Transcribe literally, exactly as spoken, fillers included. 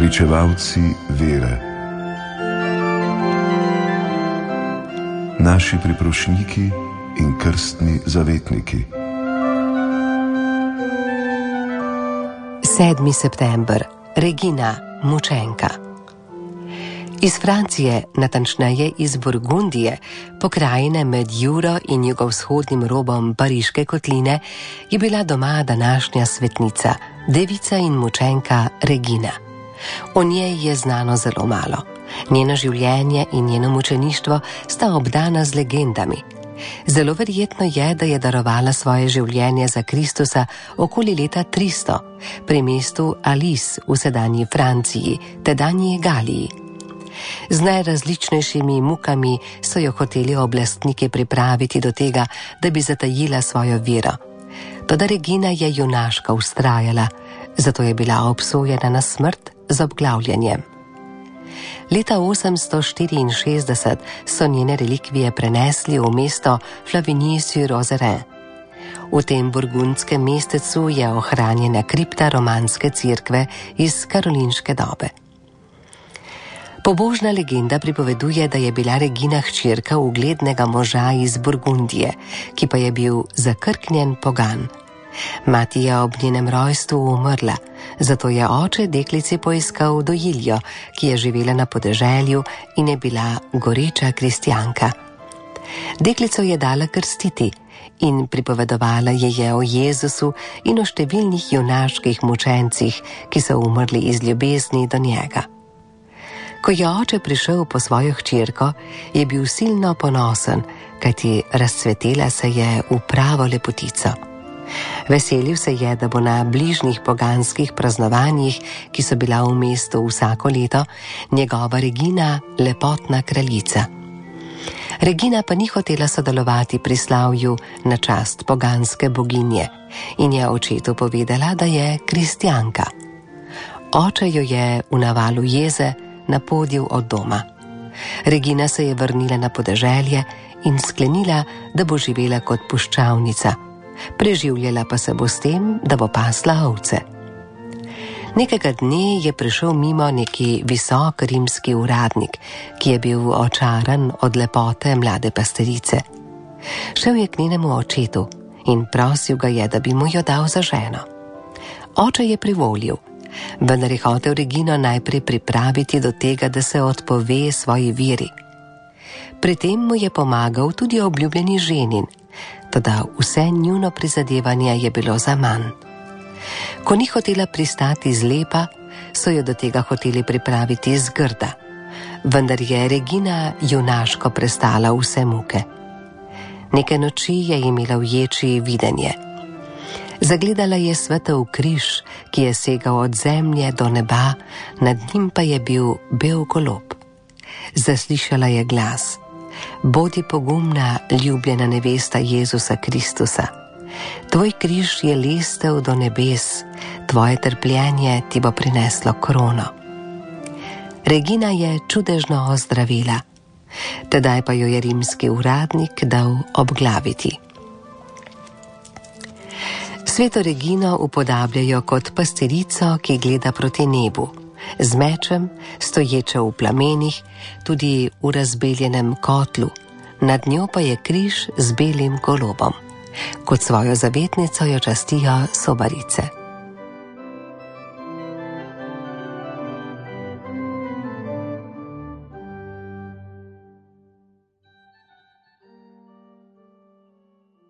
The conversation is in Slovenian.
pričevalci vere, naši priprošniki in krstni zavetniki. sedmi september. Regina, mučenka. Iz Francije, natančneje iz Burgundije, pokrajine med Juro in jugovzhodnim robom Pariške kotline, je bila doma današnja svetnica, devica in mučenka Regina. O njej je znano zelo malo. Njeno življenje in njeno mučeništvo sta obdana z legendami. Zelo verjetno je, da je darovala svoje življenje za Kristusa okoli leta tristo, pri mestu Alice v sedanji Franciji, tedanji Galiji. Z najrazličnejšimi mukami so jo hoteli oblastniki pripraviti do tega, da bi zatajila svojo vero. Toda Regina je junaško vztrajala, zato je bila obsojena na smrt z obglavljanjem. Leta osemsto štiriinšestdeset so njene relikvije prenesli v mesto Flavigny-sur-Ozerain. V tem burgundskem mestecu je ohranjena kripta romanske cerkve iz karolinške dobe. Pobožna legenda pripoveduje, da je bila Regina hčerka uglednega moža iz Burgundije, ki pa je bil zakrknjen pogan. Mati je ob njenem rojstvu umrla, zato je oče deklici poiskal dojiljo, ki je živela na podeželju in je bila goreča kristjanka. Deklico je dala krstiti in pripovedovala je je o Jezusu in o številnih junaških mučencih, ki so umrli iz ljubezni do njega. Ko je oče prišel po svojo hčerko, je bil silno ponosen, kajti razcvetela se je v pravo lepotico. Veselil se je, da bo na bližnjih poganskih praznovanjih, ki so bila v mestu vsako leto, njegova Regina lepotna kraljica. Regina pa ni hotela sodelovati pri slavju na čast poganske boginje in je očetu povedala, da je kristjanka. Oče jo je v navalu jeze napodil od doma. Regina se je vrnila na podeželje in sklenila, da bo živela kot puščavnica. Preživljala pa se bo s tem, da bo pasla ovce. Nekega dne je prišel mimo neki visok rimski uradnik, ki je bil očaran od lepote mlade pasterice. Šel je k njenemu očetu in prosil ga je, da bi mu jo dal za ženo. Oče je privolil, vendar je hotel Regino najprej pripraviti do tega, da se odpove svoji veri. Pri tem mu je pomagal tudi obljubljeni ženin, toda vse njuno prizadevanje je bilo zaman. Ko ni hotela pristati zlepa, so jo do tega hoteli pripraviti zgrda, vendar je Regina junaško prestala vse muke. Neke noči je imela v ječi videnje. Zagledala je svetel križ, ki je segal od zemlje do neba, nad njim pa je bil bel golob. Zaslišala je glas: Bodi pogumna, ljubljena nevesta Jezusa Kristusa. Tvoj križ je lestev do nebes, tvoje trpljenje ti bo prineslo krono. Regina je čudežno ozdravila, tedaj pa jo je rimski uradnik dal obglaviti. Sveto Regino upodabljajo kot pastirico, ki gleda proti nebu, z mečem, stoječa v plamenih, tudi v razbeljenem kotlu, nad njo pa je križ z belim golobom. Kot svojo zavetnico jo častijo sobarice.